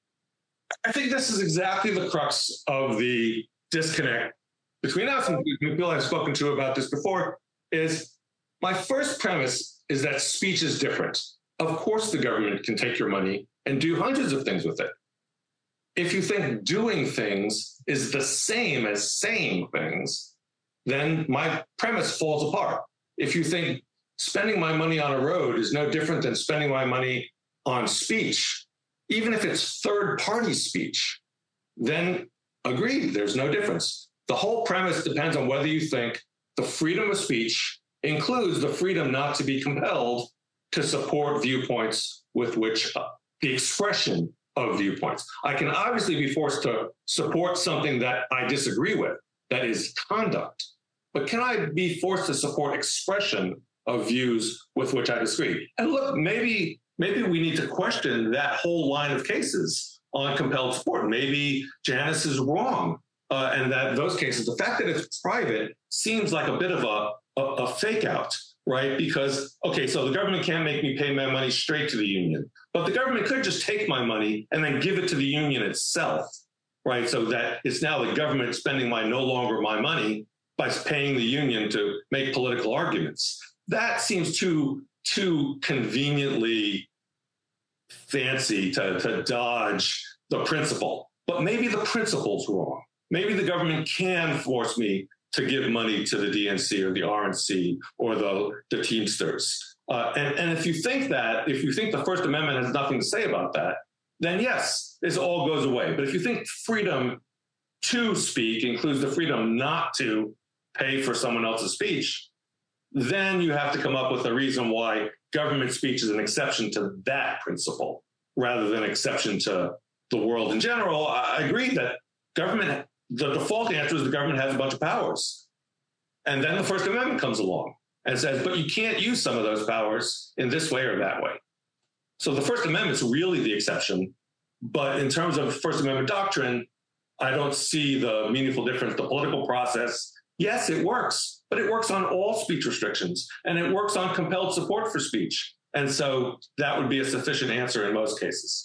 S5: I think this is exactly the crux of the disconnect between us and people I've spoken to about this before. Is my first premise is that speech is different. Of course, the government can take your money and do hundreds of things with it. If you think doing things is the same as saying things, then my premise falls apart. If you think spending my money on a road is no different than spending my money on speech, even if it's third-party speech, then agreed, there's no difference. The whole premise depends on whether you think the freedom of speech includes the freedom not to be compelled to support viewpoints with which uh, the expression of viewpoints. I can obviously be forced to support something that I disagree with, that is conduct, but can I be forced to support expression of views with which I disagree? And look, maybe maybe we need to question that whole line of cases on compelled support. Maybe Janice is wrong, uh, and that those cases, the fact that it's private seems like a bit of a, a, a fake out, right? Because, okay, so the government can't make me pay my money straight to the union, but the government could just take my money and then give it to the union itself, right? So that it's now the government spending my no longer my money by paying the union to make political arguments. That seems too, too conveniently fancy to, to dodge the principle. But maybe the principle's wrong. Maybe the government can force me to give money to the D N C or the R N C or the, the Teamsters. Uh, and, and if you think that, if you think the First Amendment has nothing to say about that, then yes, this all goes away. But if you think freedom to speak includes the freedom not to pay for someone else's speech, then you have to come up with a reason why government speech is an exception to that principle rather than an exception to the world in general. I agree that government, the default answer is the government has a bunch of powers. And then the First Amendment comes along and says, but you can't use some of those powers in this way or that way. So the First Amendment's really the exception. But in terms of First Amendment doctrine, I don't see the meaningful difference. The political process, yes, it works, but it works on all speech restrictions, and it works on compelled support for speech. And so that would be a sufficient answer in most cases.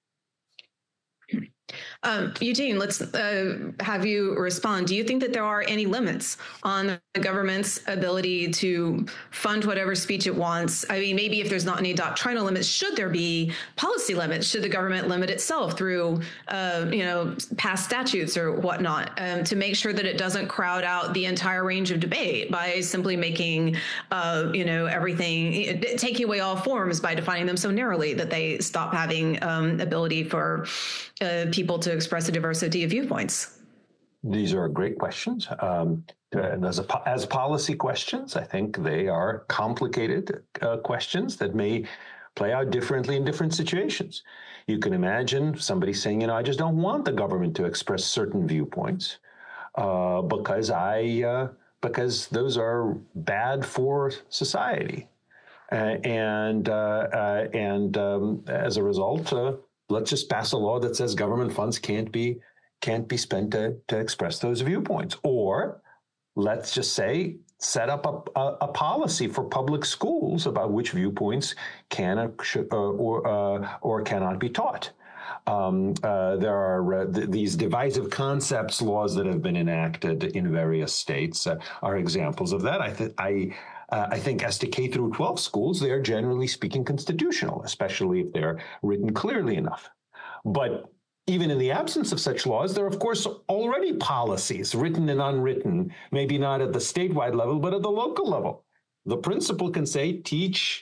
S3: Um, Eugene, let's uh, have you respond. Do you think that there are any limits on the government's ability to fund whatever speech it wants? I mean, maybe if there's not any doctrinal limits, should there be policy limits? Should the government limit itself through, uh, you know, past statutes or whatnot um, to make sure that it doesn't crowd out the entire range of debate by simply making, uh, you know, everything, taking away all forms by defining them so narrowly that they stop having um, ability for uh, people to express a diversity of viewpoints?
S4: These are great questions. Um, and as, a, as policy questions, I think they are complicated uh, questions that may play out differently in different situations. You can imagine somebody saying, you know, I just don't want the government to express certain viewpoints uh, because I uh, because those are bad for society. Uh, and uh, uh, and um, as a result, uh, let's just pass a law that says government funds can't be can't be spent to, to express those viewpoints. Or let's just say set up a, a, a policy for public schools about which viewpoints can uh, should, uh, or uh, or cannot be taught. Um, uh, there are uh, th- these divisive concepts laws that have been enacted in various states uh, are examples of that. I think I. Uh, I think as to K through twelve schools, they are generally speaking constitutional, especially if they're written clearly enough. But even in the absence of such laws, there are, of course, already policies, written and unwritten, maybe not at the statewide level, but at the local level. The principal can say, teach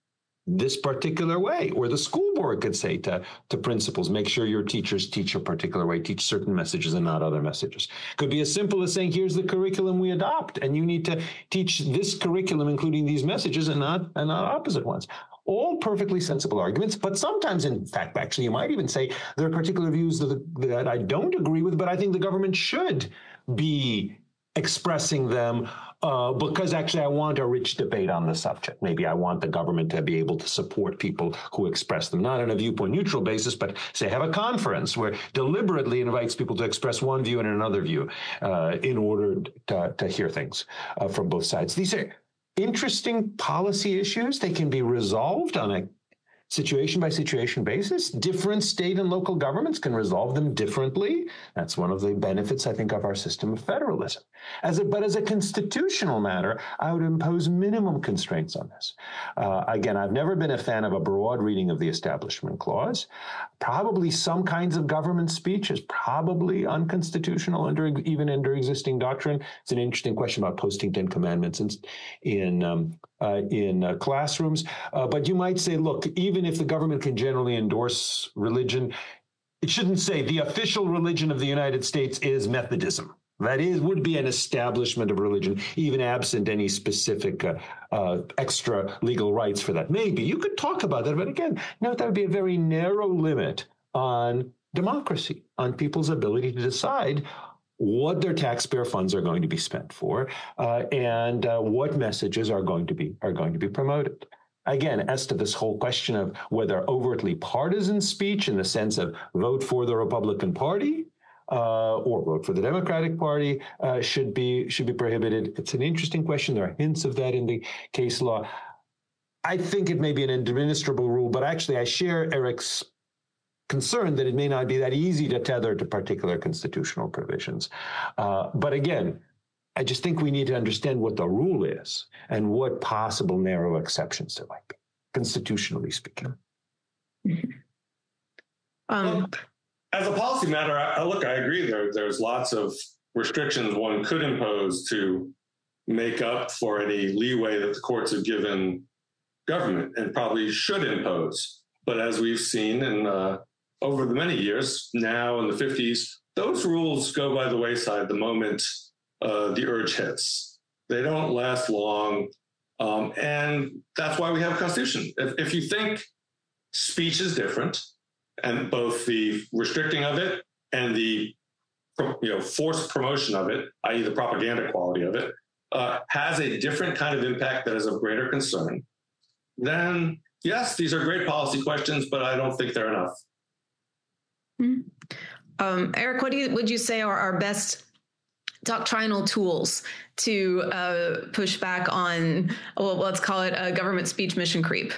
S4: this particular way, or the school board could say to, to principals, make sure your teachers teach a particular way, teach certain messages and not other messages. Could be as simple as saying, here's the curriculum we adopt, and you need to teach this curriculum, including these messages, and not, and not opposite ones. All perfectly sensible arguments, but sometimes, in fact, actually, you might even say there are particular views that, that I don't agree with, but I think the government should be expressing them uh, because actually I want a rich debate on the subject. Maybe I want the government to be able to support people who express them, not on a viewpoint neutral basis, but say have a conference where deliberately invites people to express one view and another view uh, in order to, to hear things uh, from both sides. These are interesting policy issues. They can be resolved on a situation by situation basis. Different state and local governments can resolve them differently. That's one of the benefits, I think, of our system of federalism. As a, but as a constitutional matter, I would impose minimum constraints on this. Uh, again, I've never been a fan of a broad reading of the Establishment Clause. Probably some kinds of government speech is probably unconstitutional under even under existing doctrine. It's an interesting question about posting Ten Commandments in, in um, uh, in uh, classrooms. Uh, but you might say, look, even if the government can generally endorse religion, it shouldn't say the official religion of the United States is Methodism. That is, would be an establishment of religion, even absent any specific uh, uh, extra legal rights for that. Maybe you could talk about that, but again, no, that would be a very narrow limit on democracy, on people's ability to decide what their taxpayer funds are going to be spent for, uh, and uh, what messages are going to be are going to be promoted. Again, as to this whole question of whether overtly partisan speech in the sense of vote for the Republican Party uh, or vote for the Democratic Party uh, should be should be prohibited, it's an interesting question. There are hints of that in the case law. I think it may be an administrable rule, but actually I share Eric's concern that it may not be that easy to tether to particular constitutional provisions. Uh, but again, I just think we need to understand what the rule is and what possible narrow exceptions there might be, constitutionally speaking.
S3: Um,
S5: well, as a policy matter, I, look, I agree. There, there's lots of restrictions one could impose to make up for any leeway that the courts have given government and probably should impose. But as we've seen in uh, over the many years, now in the fifties, those rules go by the wayside the moment uh, the urge hits. They don't last long. Um, and that's why we have a constitution. If, if you think speech is different, and both the restricting of it and the you know forced promotion of it, that is the propaganda quality of it, uh, has a different kind of impact that is of greater concern, then yes, these are great policy questions, but I don't think they're enough.
S3: Um, Eric, what do you would you say are our best doctrinal tools to uh, push back on, well, let's call it a government speech mission creep?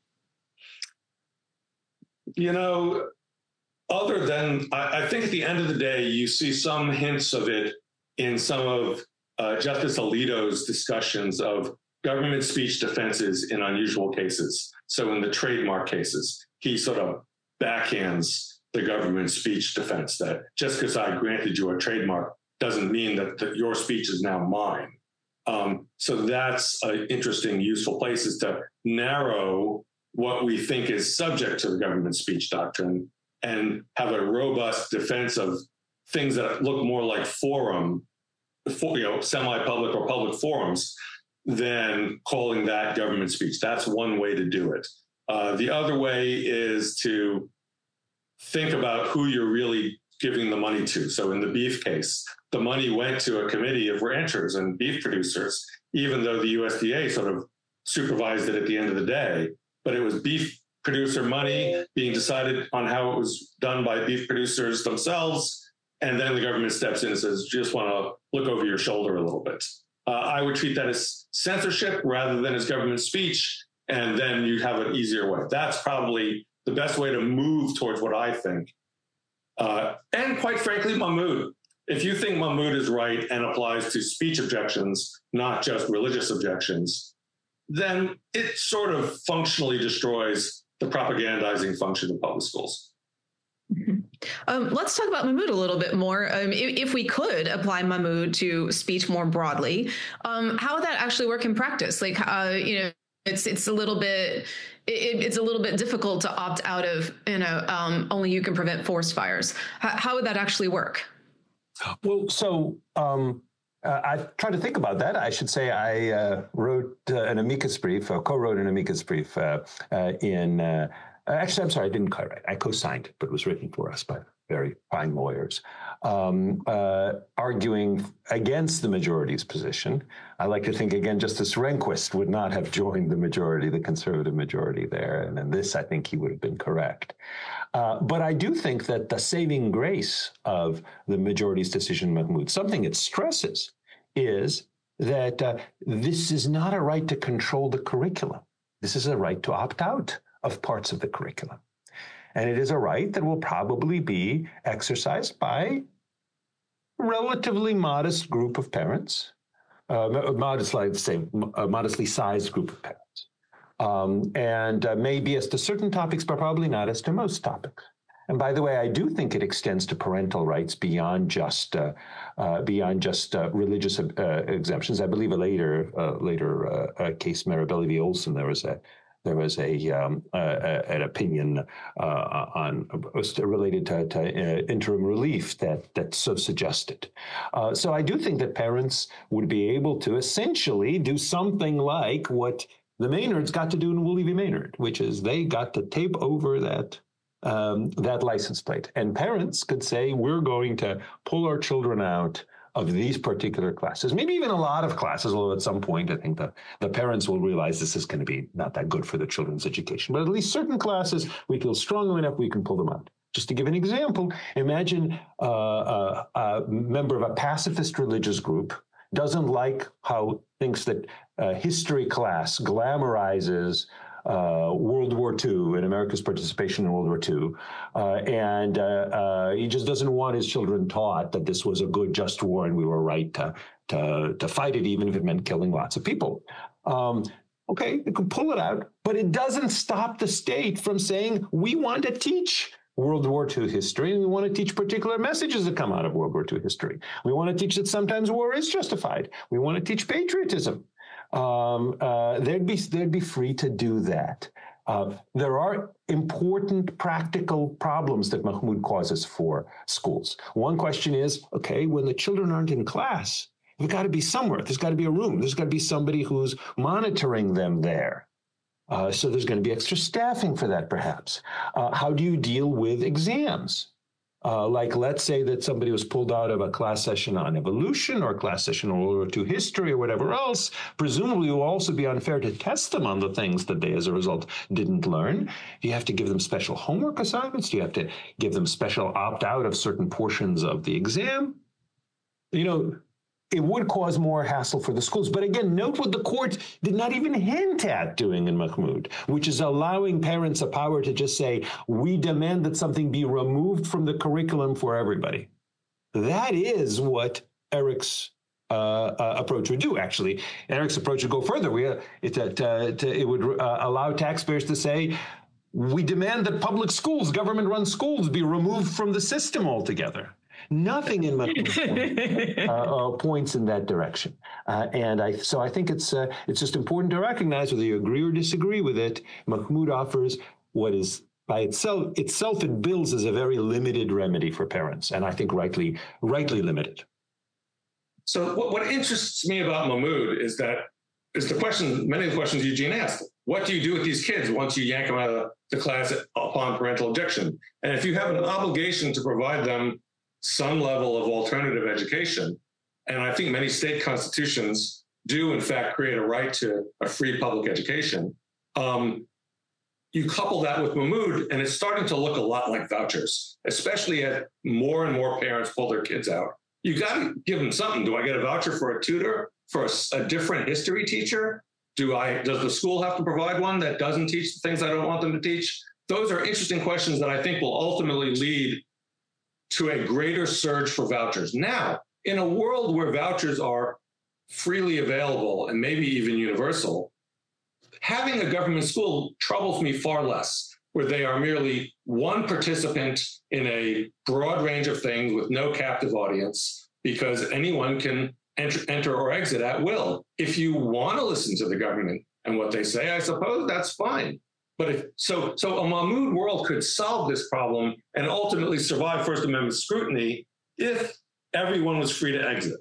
S5: You know, other than, I, I think at the end of the day, you see some hints of it in some of uh, Justice Alito's discussions of government speech defenses in unusual cases. So in the trademark cases, he sort of backhands the government speech defense that just because I granted you a trademark doesn't mean that, that your speech is now mine. Um, so that's an interesting, useful place, is to narrow what we think is subject to the government speech doctrine and have a robust defense of things that look more like forum, for, you know, semi-public or public forums, than calling that government speech. That's one way to do it. Uh, the other way is to think about who you're really giving the money to. So in the beef case, the money went to a committee of ranchers and beef producers, even though the U S D A sort of supervised it at the end of the day. But it was beef producer money being decided on how it was done by beef producers themselves. And then the government steps in and says, just want to look over your shoulder a little bit. Uh, I would treat that as censorship rather than as government speech. And then you have an easier way. That's probably the best way to move towards what I think. Uh, and quite frankly, Mahmoud, if you think Mahmoud is right and applies to speech objections, not just religious objections, then it sort of functionally destroys the propagandizing function of public schools.
S3: Mm-hmm. Um, let's talk about Mahmoud a little bit more. Um, if, if we could apply Mahmoud to speech more broadly, um, how would that actually work in practice? Like, uh, you know, it's it's a little bit it, it's a little bit difficult to opt out of, you know, um, only you can prevent forest fires. H- how would that actually work?
S4: Well, so um, uh, I've tried to think about that. I should say I uh, wrote uh, an amicus brief, uh, co-wrote an amicus brief uh, uh, in. Uh, actually, I'm sorry, I didn't co-write. I co-signed it, but it was written for us by very fine lawyers, um, uh, arguing against the majority's position. I like to think, again, Justice Rehnquist would not have joined the majority, the conservative majority there. And in this, I think he would have been correct. Uh, but I do think that the saving grace of the majority's decision, Mahmoud, something it stresses, is that uh, this is not a right to control the curriculum. This is a right to opt out of parts of the curriculum. And it is a right that will probably be exercised by a relatively modest group of parents, uh, modest, like say, a modestly sized group of parents. Um, and uh, maybe as to certain topics, but probably not as to most topics. And by the way, I do think it extends to parental rights beyond just uh, uh, beyond just uh, religious uh, exemptions. I believe a later uh, later uh, case, Marabelli v. Olson, there was a there was a, um, uh, an opinion uh, on related to, to uh, interim relief that that so suggested. Uh, so I do think that parents would be able to essentially do something like what the Maynards got to do in Woolley v. Maynard, which is they got to tape over that. Um, that license plate. And parents could say, we're going to pull our children out of these particular classes, maybe even a lot of classes, although at some point I think the, the parents will realize this is going to be not that good for the children's education. But at least certain classes, we feel strongly enough we can pull them out. Just to give an example, imagine uh, a, a member of a pacifist religious group doesn't like how thinks that uh, history class glamorizes Uh, World War Two and America's participation in World War Two. Uh, and uh, uh, he just doesn't want his children taught that this was a good, just war and we were right to, to, to fight it, even if it meant killing lots of people. Um, okay, you can pull it out, but it doesn't stop the state from saying, we want to teach World War Two history, and we want to teach particular messages that come out of World War Two history. We want to teach that sometimes war is justified. We want to teach patriotism. Um, uh, they'd be they'd be free to do that. Uh, there are important practical problems that Mahmoud causes for schools. One question is, okay, when the children aren't in class, there's got to be somewhere. There's got to be a room. There's got to be somebody who's monitoring them there. Uh, so there's going to be extra staffing for that, perhaps. Uh, how do you deal with exams? Uh, like, let's say that somebody was pulled out of a class session on evolution or a class session on World War Two history or whatever else. Presumably, it will also be unfair to test them on the things that they, as a result, didn't learn. Do you have to give them special homework assignments? Do you have to give them special opt-out of certain portions of the exam? You know, it would cause more hassle for the schools. But again, note what the court did not even hint at doing in Mahmoud, which is allowing parents a power to just say, we demand that something be removed from the curriculum for everybody. That is what Eric's uh, uh, approach would do, actually. Eric's approach would go further. We, uh, it, uh, to, it would uh, allow taxpayers to say, we demand that public schools, government-run schools, be removed from the system altogether. Nothing in Mahmoud uh, uh, points in that direction, uh, and I so I think it's uh, it's just important to recognize, whether you agree or disagree with it, Mahmoud offers what is by itself itself it bills as a very limited remedy for parents, and I think rightly rightly limited.
S5: So what, what interests me about Mahmoud is that is the question, many of the questions Eugene asked. What do you do with these kids once you yank them out of the class upon parental objection? And if you have an obligation to provide them some level of alternative education, and I think many state constitutions do, in fact, create a right to a free public education. Um, you couple that with Mahmoud, and it's starting to look a lot like vouchers, especially as more and more parents pull their kids out. You got to give them something. Do I get a voucher for a tutor, for a, a different history teacher? Do I? Does the school have to provide one that doesn't teach the things I don't want them to teach? Those are interesting questions that I think will ultimately lead to a greater surge for vouchers. Now, in a world where vouchers are freely available and maybe even universal, having a government school troubles me far less, where they are merely one participant in a broad range of things with no captive audience, because anyone can enter, enter or exit at will. If you want to listen to the government and what they say, I suppose that's fine. But if so, so a Mahmoud world could solve this problem and ultimately survive First Amendment scrutiny if everyone was free to exit.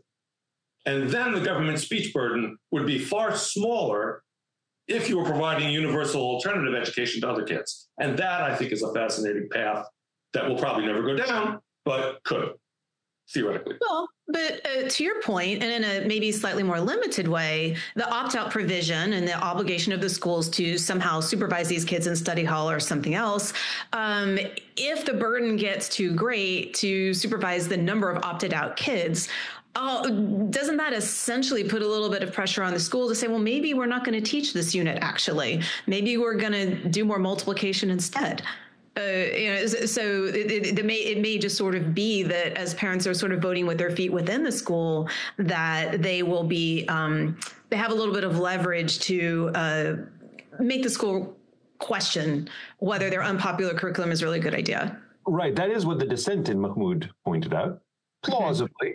S5: And then the government speech burden would be far smaller if you were providing universal alternative education to other kids. And that, I think, is a fascinating path that will probably never go down, but could, theoretically.
S3: Well, but uh, to your point, and in a maybe slightly more limited way, the opt-out provision and the obligation of the schools to somehow supervise these kids in study hall or something else, um, if the burden gets too great to supervise the number of opted out kids, Uh, doesn't that essentially put a little bit of pressure on the school to say, well, maybe we're not going to teach this unit, actually. Maybe we're going to do more multiplication instead. Uh, you know, so it, it, it may it may just sort of be that as parents are sort of voting with their feet within the school, that they will be um, they have a little bit of leverage to uh, make the school question whether their unpopular curriculum is really a good idea.
S4: Right. That is what the dissent in Mahmoud pointed out, plausibly,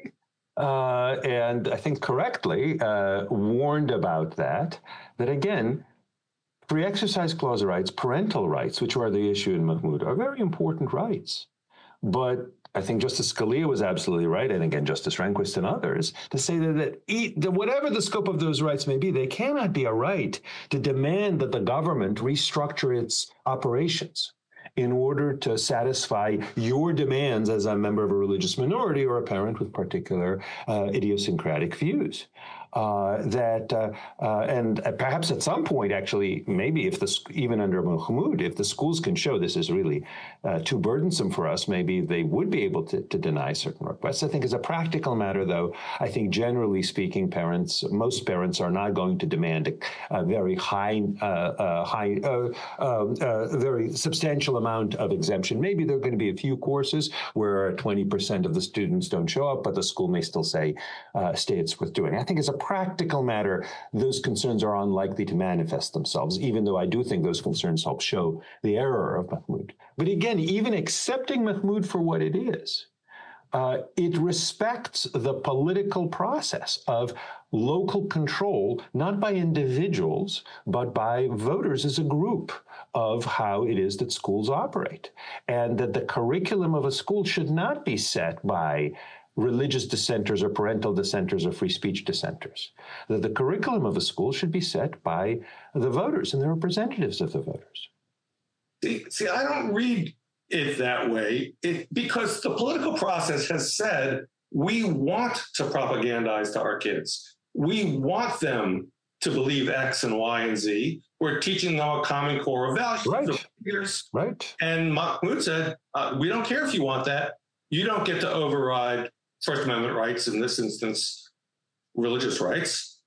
S4: uh, and I think correctly uh, warned about that, that again, free exercise clause rights, parental rights, which are the issue in Mahmoud, are very important rights. But I think Justice Scalia was absolutely right, and again, Justice Rehnquist and others, to say that, that, e- that whatever the scope of those rights may be, they cannot be a right to demand that the government restructure its operations in order to satisfy your demands as a member of a religious minority or a parent with particular uh, idiosyncratic views. Uh, that uh, uh, and perhaps at some point, actually, maybe if the even under Mahmoud, if the schools can show this is really uh, too burdensome for us, maybe they would be able to, to deny certain requests. I think as a practical matter, though, I think generally speaking, parents, most parents are not going to demand a, a very high, uh, uh, high, uh, uh, uh, very substantial amount of exemption. Maybe there are going to be a few courses where twenty percent of the students don't show up, but the school may still say, uh, stay, it's worth doing. I think as a practical matter, those concerns are unlikely to manifest themselves, even though I do think those concerns help show the error of Mahmoud. But again, even accepting Mahmoud for what it is, uh, it respects the political process of local control, not by individuals, but by voters as a group, of how it is that schools operate. And that the curriculum of a school should not be set by religious dissenters or parental dissenters or free speech dissenters. That the curriculum of a school should be set by the voters and the representatives of the voters.
S5: See, see I don't read it that way it, because the political process has said we want to propagandize to our kids. We want them to believe X and Y and Z. We're teaching them a common core of values.
S4: Right.
S5: Years.
S4: Right.
S5: And Mahmoud said, uh, we don't care if you want that. You don't get to override First Amendment rights, in this instance, religious rights.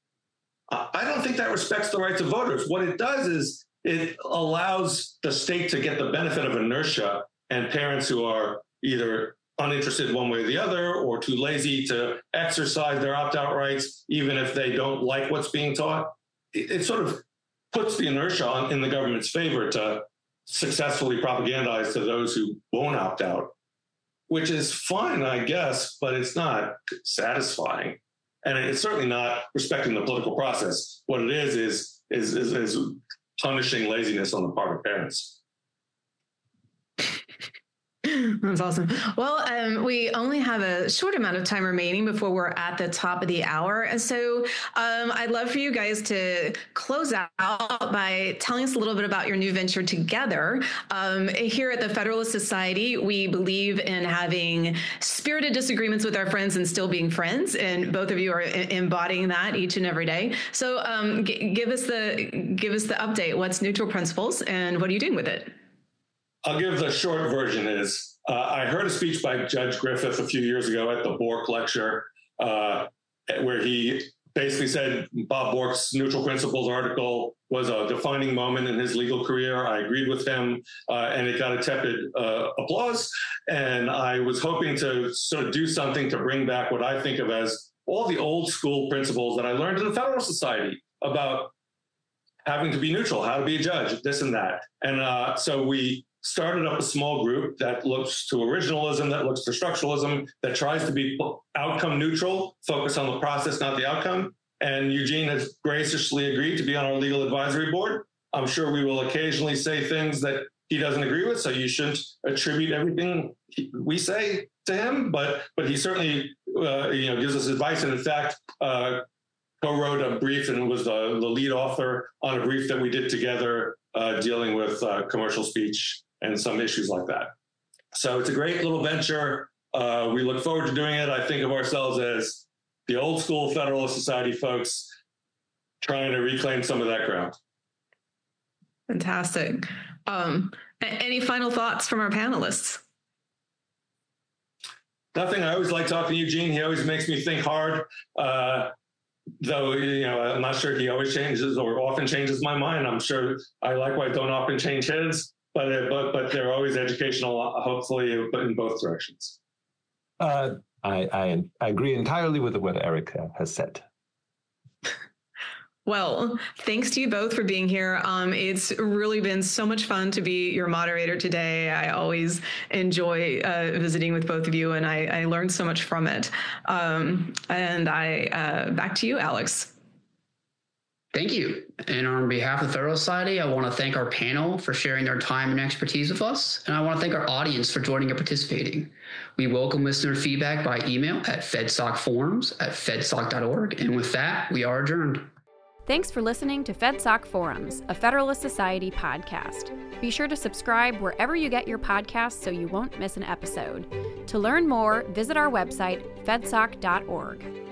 S5: I don't think that respects the rights of voters. What it does is it allows the state to get the benefit of inertia, and parents who are either uninterested one way or the other or too lazy to exercise their opt-out rights, even if they don't like what's being taught. It, it sort of puts the inertia on, in the government's favor to successfully propagandize to those who won't opt out, which is fine, I guess, but it's not satisfying. And it's certainly not respecting the political process. What it is, is, is, is, is punishing laziness on the part of parents.
S3: That's awesome. Well, um, we only have a short amount of time remaining before we're at the top of the hour. And so um, I'd love for you guys to close out by telling us a little bit about your new venture together. Um, here at the Federalist Society, we believe in having spirited disagreements with our friends and still being friends. And both of you are embodying that each and every day. So um, g- give us the give us the update. What's Neutral Principles and what are you doing with it?
S5: I'll give the short version is, uh, I heard a speech by Judge Griffith a few years ago at the Bork lecture, uh, where he basically said Bob Bork's Neutral Principles article was a defining moment in his legal career. I agreed with him, uh, and it got a tepid uh, applause. And I was hoping to sort of do something to bring back what I think of as all the old school principles that I learned in the Federalist Society about having to be neutral, how to be a judge, this and that. And uh, so we started up a small group that looks to originalism, that looks to structuralism, that tries to be outcome neutral, focus on the process, not the outcome. And Eugene has graciously agreed to be on our legal advisory board. I'm sure we will occasionally say things that he doesn't agree with, so you shouldn't attribute everything we say to him, but but he certainly uh, you know gives us advice, and in fact uh, co-wrote a brief and was the, the lead author on a brief that we did together uh, dealing with uh, commercial speech and some issues like that. So it's a great little venture. Uh, we look forward to doing it. I think of ourselves as the old school Federalist Society folks trying to reclaim some of that ground.
S3: Fantastic. Um, any final thoughts from our panelists?
S5: Nothing. I always like talking to Eugene. He always makes me think hard. Uh, Though, you know, I'm not sure he always changes or often changes my mind. I'm sure I likewise don't often change his. But, but but they're always educational, hopefully, in both directions.
S4: Uh, I, I I agree entirely with what Eric has said.
S3: Well, thanks to you both for being here. Um, it's really been so much fun to be your moderator today. I always enjoy uh, visiting with both of you, and I, I learned so much from it. Um, and I uh, back to you, Alex.
S2: Thank you. And on behalf of the Federalist Society, I want to thank our panel for sharing their time and expertise with us. And I want to thank our audience for joining and participating. We welcome listener feedback by email at fedsocforums at fedsoc dot org. And with that, we are adjourned.
S1: Thanks for listening to FedSoc Forums, a Federalist Society podcast. Be sure to subscribe wherever you get your podcasts so you won't miss an episode. To learn more, visit our website, fedsoc dot org.